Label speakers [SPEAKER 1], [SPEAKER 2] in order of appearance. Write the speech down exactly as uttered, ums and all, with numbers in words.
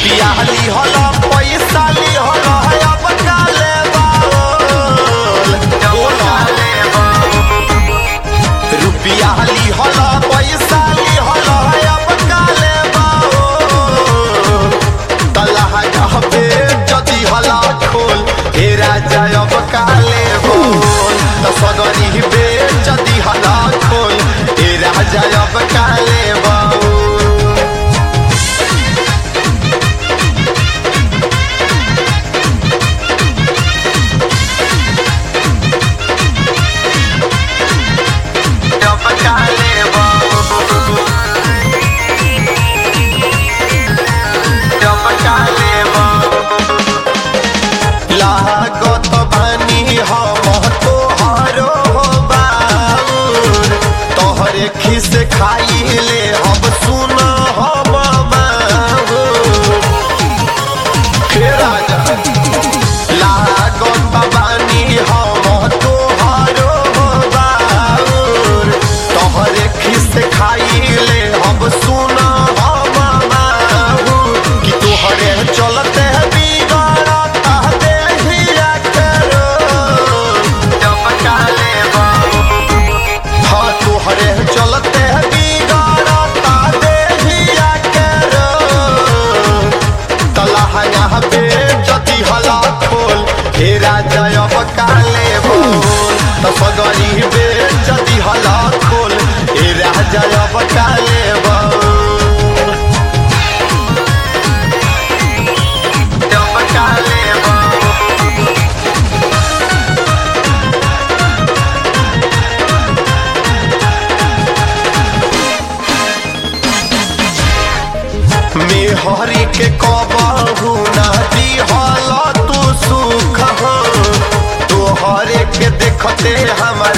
[SPEAKER 1] रुपया ली होला पैसा ली होला अब काले बाल रुपया ली होला पैसा ली होला अब काले बाल तलहा कहबे जदी हला खोल हे राजा अब काले बोल त सगरी बे जदी हला खोल हे राजा अब काले बोल लागत बानी हम तोहरो बाबूर तोहरे खिस खाइले हम सुन हम बाबूर हे राजा लागत बानी हम तोहरो बाबूर तोहरे खिस खाइले हम सुन हम बाबूर कि तोहरे चलते चलते बिगड़ता देहिया के तलहा बे जदी हला खोल हे राजा अब काले बोल त सगरी बे जदी हला खोल हे राजा अब काले बोल अब काले हरी के कबहू ना दिहल तू सुख हो तोहरे के देखते हमार